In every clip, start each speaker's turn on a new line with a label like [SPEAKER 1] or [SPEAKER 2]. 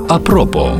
[SPEAKER 1] A propos.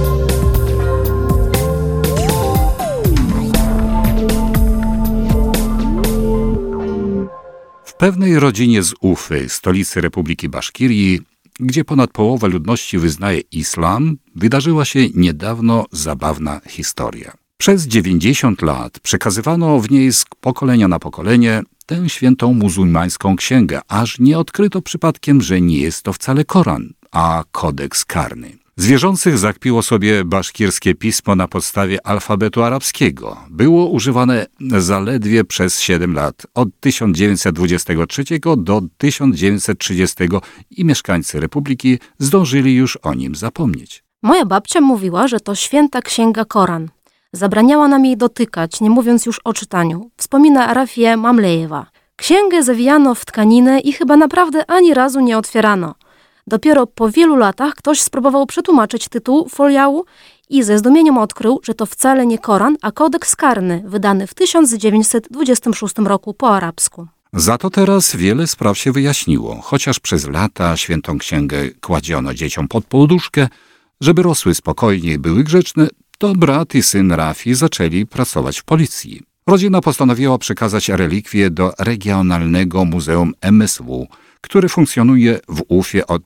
[SPEAKER 1] W pewnej rodzinie z Ufy, stolicy Republiki Baszkirii, gdzie ponad połowa ludności wyznaje islam, wydarzyła się niedawno zabawna historia. Przez 90 lat przekazywano w niej z pokolenia na pokolenie tę świętą muzułmańską księgę, aż nie odkryto przypadkiem, że nie jest to wcale Koran, a kodeks karny. Z wierzących zakpiło sobie baszkirskie pismo na podstawie alfabetu arabskiego. Było używane zaledwie przez 7 lat, od 1923 do 1930 i mieszkańcy Republiki zdążyli już o nim zapomnieć.
[SPEAKER 2] Moja babcia mówiła, że to święta księga Koran. Zabraniała nam jej dotykać, nie mówiąc już o czytaniu. Wspomina Rafia Mamlejewa. Księgę zawijano w tkaninę i chyba naprawdę ani razu nie otwierano. Dopiero po wielu latach ktoś spróbował przetłumaczyć tytuł foliału i ze zdumieniem odkrył, że to wcale nie Koran, a kodeks karny, wydany w 1926 roku po arabsku.
[SPEAKER 1] Za to teraz wiele spraw się wyjaśniło, chociaż przez lata świętą księgę kładziono dzieciom pod poduszkę, żeby rosły spokojnie i były grzeczne, to brat i syn Rafi zaczęli pracować w policji. Rodzina postanowiła przekazać relikwie do Regionalnego Muzeum MSW, który funkcjonuje w Ufie od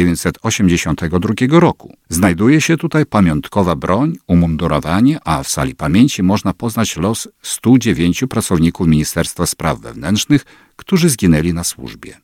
[SPEAKER 1] 1982 roku. Znajduje się tutaj pamiątkowa broń, umundurowanie, a w sali pamięci można poznać los 109 pracowników Ministerstwa Spraw Wewnętrznych, którzy zginęli na służbie.